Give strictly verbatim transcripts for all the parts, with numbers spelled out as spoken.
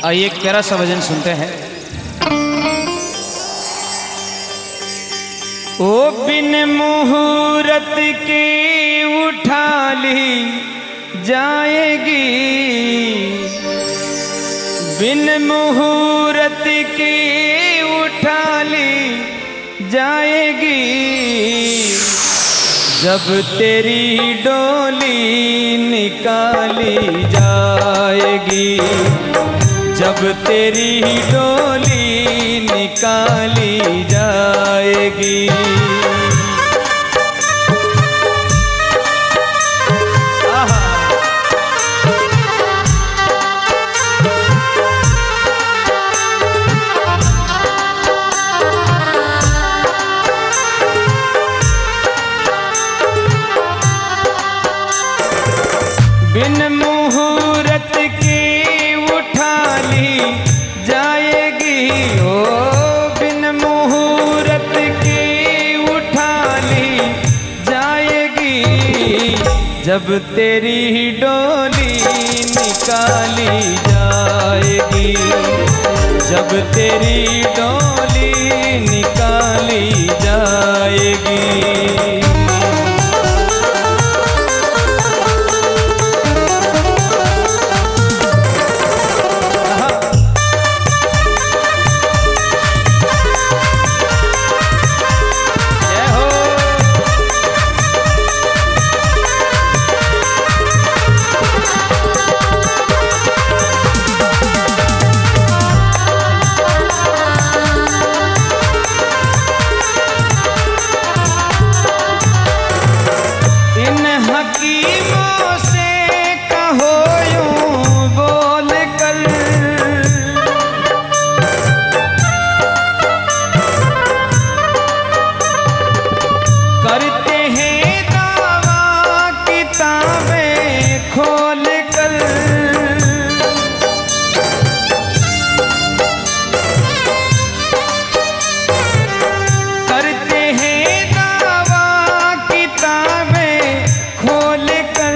आइए एक प्यारा सा भजन सुनते हैं। ओ बिन मुहूर्त के उठा ली जाएगी, बिन मुहूर्त के उठा ली जाएगी, जब तेरी डोली निकाली जाएगी, जब तेरी डोली निकाली जाएगी। बिन मुहूर्त की उठा ली जाएगी, ओ बिन मुहूर्त की उठा ली जाएगी, जब तेरी डोली निकाली जाएगी, जब तेरी डोली निकाली जाएगी। हकीमों से कहो यूं बोल कर, करते हैं दावा किताबें खोल कर, करते हैं दावा किताबें खोल कर,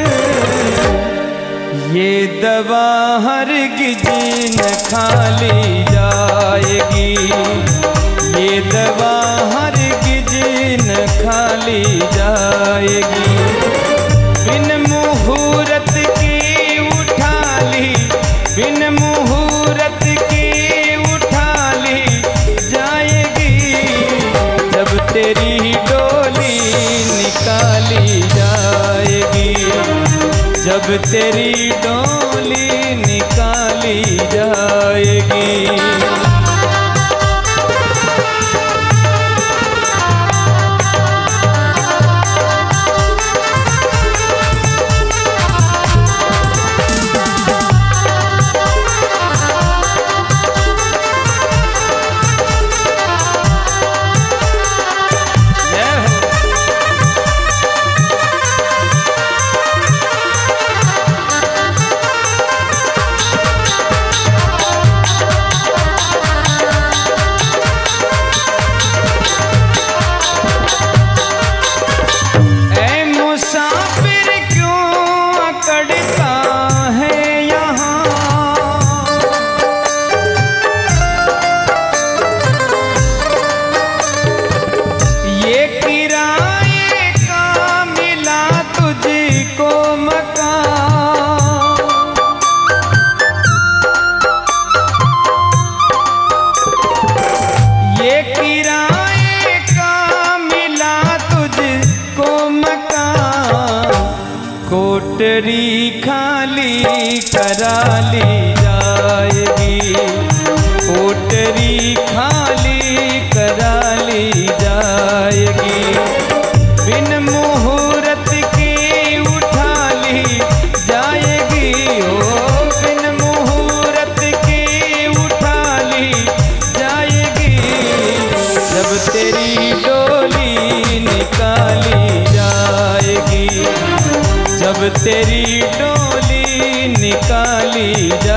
ये दवा हरगिज़ न खाली जाएगी, ये दवा हरगिज़ न खाली जाएगी। बिन मुहूर्त की उठा ली, बिन मुहूर्त की उठा ली जाएगी, जब तेरी डोली निकाली जाएगी, जब तेरी डोली निकाली जाएगी। कोटरी खाली करा ली जाएगी, कोटरी खाली करा ली जाएगी, बिन मुहूर्त की उठा ली जाएगी, ओ बिन मुहूर्त की उठा ली जाएगी, जब तेरी डोली निकाली जाएगी, जब तेरी डोली निकाली जा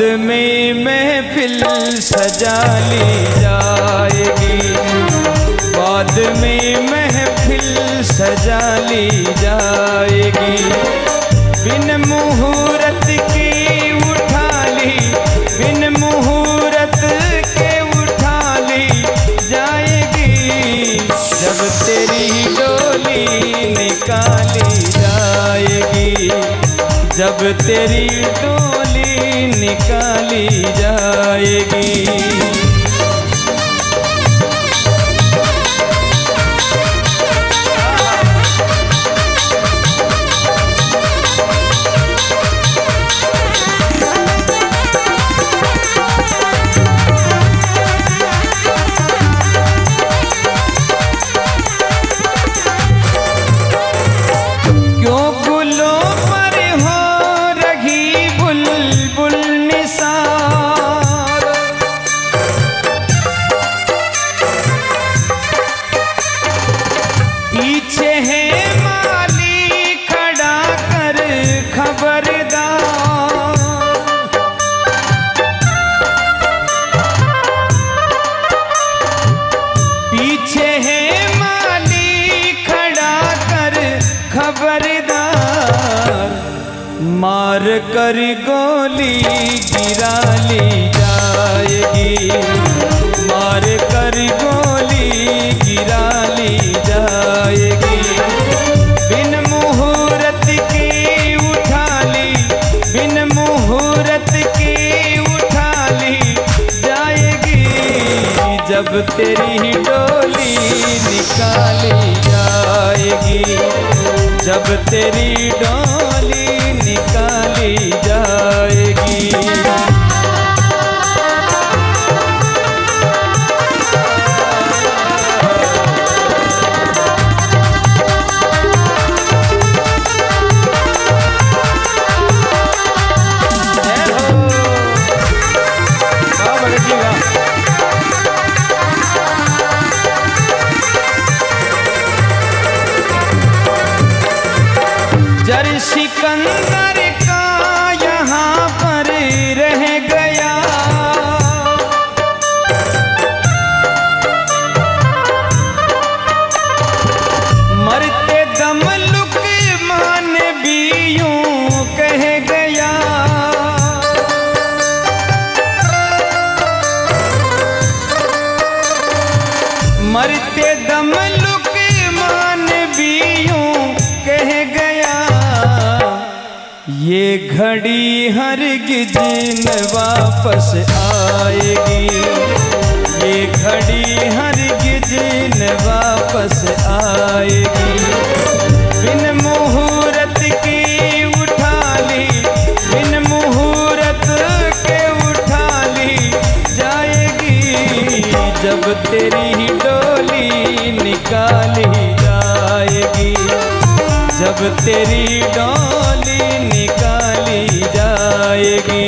में महफिल सजा ली जाएगी, बाद में महफिल सजा ली जाएगी। बिन मुहूर्त के उठा ली, बिन मुहूर्त के उठा ली जाएगी। जब तेरी डोली निकाली जाएगी, जब तेरी डोली निकाली जाएगी। मार कर गोली गिरा ली जाएगी, मार कर गोली गिरा ली जाएगी। बिन मुहूर्त के उठा ली, बिन मुहूर्त के उठा ली जाएगी। जब तेरी डोली निकाली जाएगी, जब तेरी डोली निकाली जाएगी। जर सिकंदर का यहाँ पर रह गया, मरते दम लुकमान भी यूं कह गया। मरते दम लुकमान भी यूं कह गया। ये घड़ी हरगिज़ न वापस आएगी, ये घड़ी हरगिज़ न वापस आएगी। बिन मुहूर्त के उठा ली, बिन मुहूर्त के उठा ली जाएगी। जब तेरी डोली निकाली जाएगी, जब तेरी डोली निकाली जाएगी।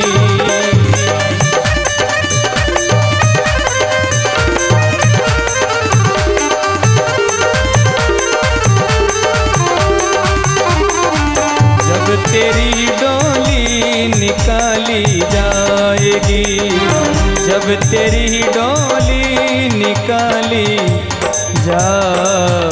जब तेरी डोली निकाली जाएगी, जब तेरी डोली निकाली जा